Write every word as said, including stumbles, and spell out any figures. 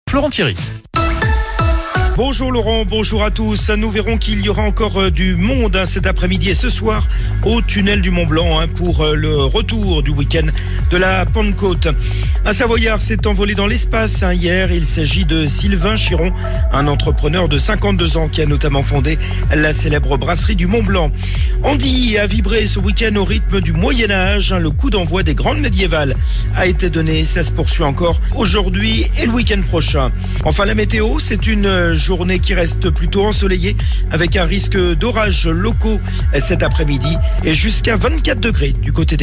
Florent Thierry. Bonjour Laurent, bonjour à tous. Nous verrons qu'il y aura encore du monde hein, cet après-midi et ce soir au tunnel du Mont Blanc hein, pour le retour du week-end de la Pentecôte. Un Savoyard s'est envolé dans l'espace hein, hier. Il s'agit de Sylvain Chiron, un entrepreneur de cinquante-deux ans qui a notamment fondé la célèbre brasserie du Mont Blanc. Andy a vibré ce week-end au rythme du Moyen-Âge. Hein, le coup d'envoi des grandes médiévales a été donné. Ça se poursuit encore aujourd'hui et le week-end prochain. Enfin, la météo, c'est une journée qui reste plutôt ensoleillée avec un risque d'orages locaux cet après-midi et jusqu'à vingt-quatre degrés du côté des